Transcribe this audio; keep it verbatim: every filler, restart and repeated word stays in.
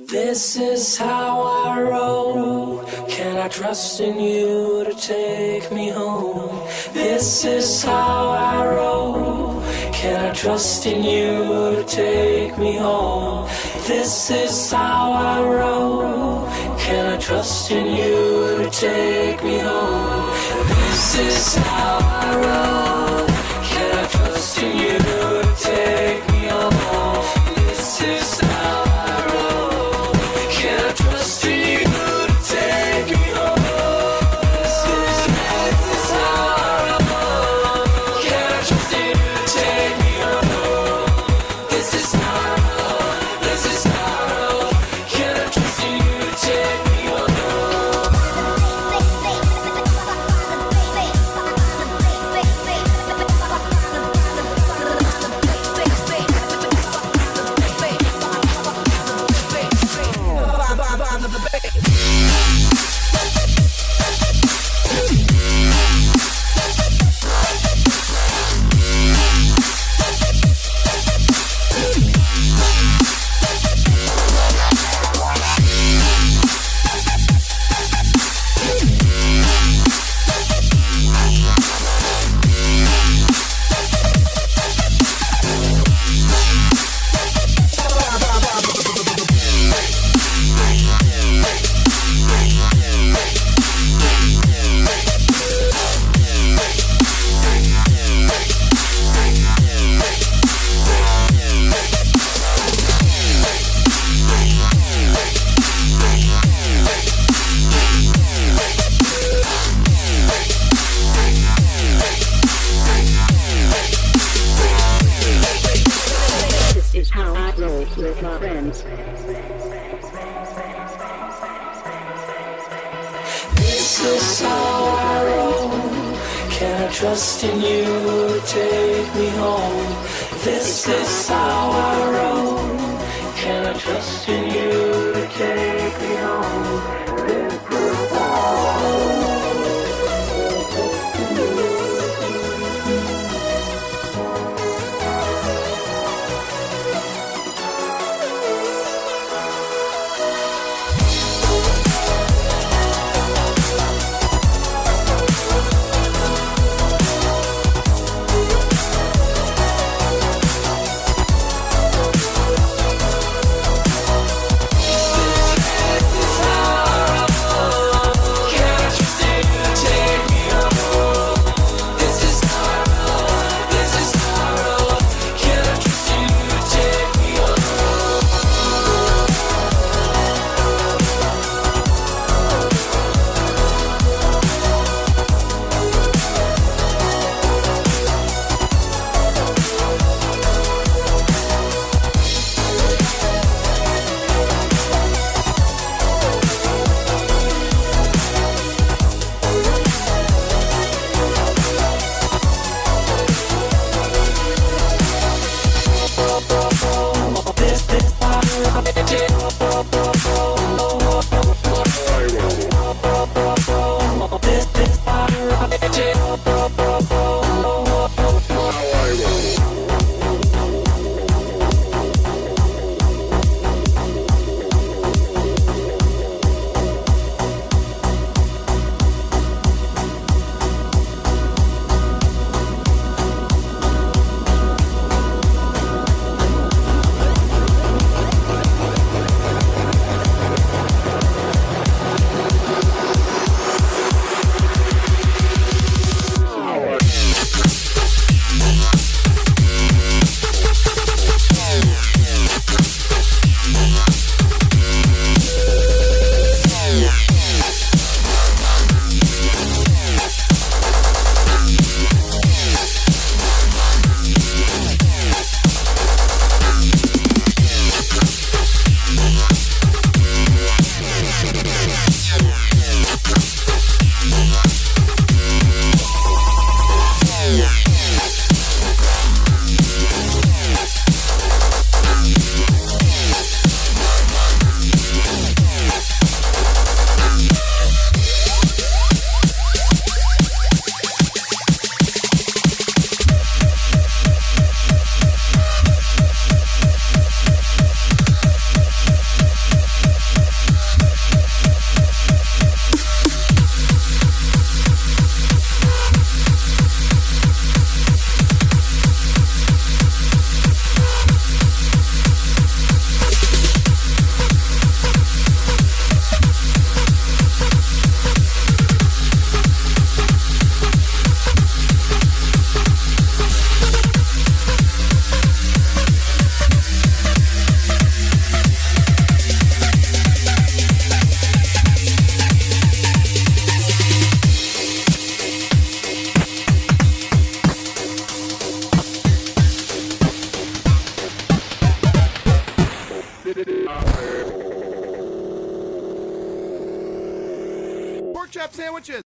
This is how I roll. Can I trust in you to take me home? This is how I roll. Can I trust in you to take me home? This is how I roll. Can I trust in you to take me home? This is how I roll. Can I trust in you to take me home? This is how I roll. Can I trust in you to take me home? This is, this is how I roll. Can I trust in you to take me home? This is how I roll. This is how I roll. Can I trust in you to take me home? This is how I roll with my friends. This is how I roll. Can I trust in you to take me home? This is how I roll. Can I trust in you to take me home?